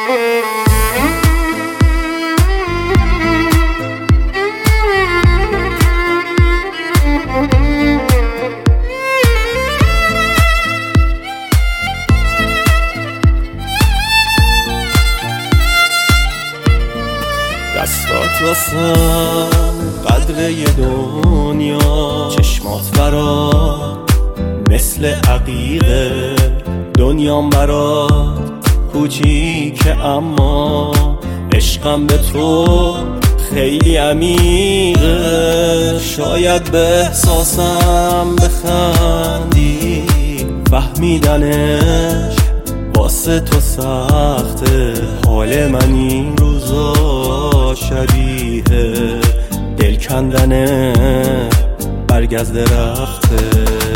دستات واسم قدر یه دنیا، چشمات برات مثل عقیقه، دنیام برات کوچیکه اما عشقم به تو خیلی عمیقه. شاید به احساسم بخندی، فهمیدنش واسه تو سخته. حال من این روزا شبیه دل کندن برگ از درخته.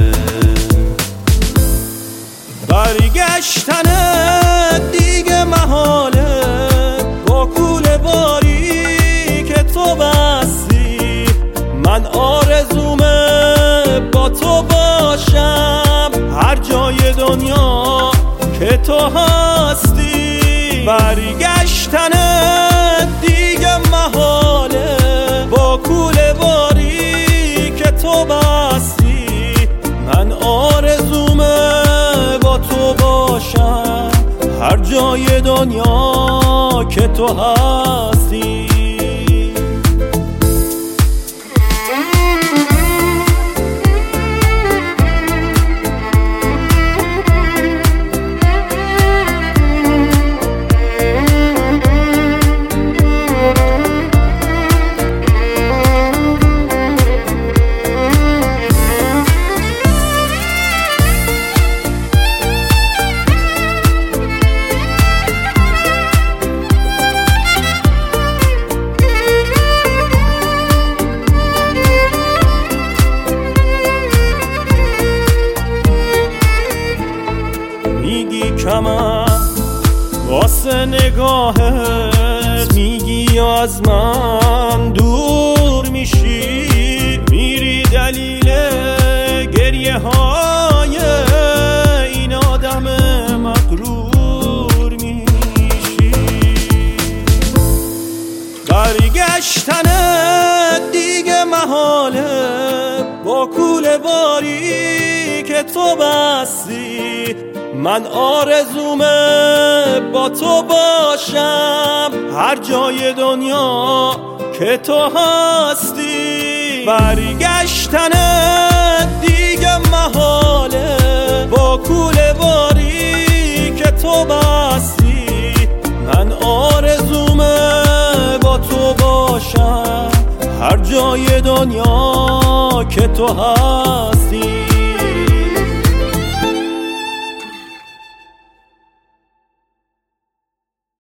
برگشتن دیگه محاله، با کوله باری که تو بستی. من آرزومه با تو باشم هر جای دنیا که تو هستی. برگشتن دیگه محاله، با کوله باری که تو بستی. من آرزومه با تو باشم هر جای دنیا که تو هستی. میگی کمم واسه نگاهت، میگی از من دور میشی. میری دلیل گریه های این آدم مغرور میشی. برگشتن دیگه محاله، با کوله باری که تو بستی. من آرزومه با تو باشم هر جای دنیا که تو هستی. برگشتن دیگه محاله، با کوله باری که تو بستی. من آرزومه با تو باشم هر جای دنیا که تو هستی.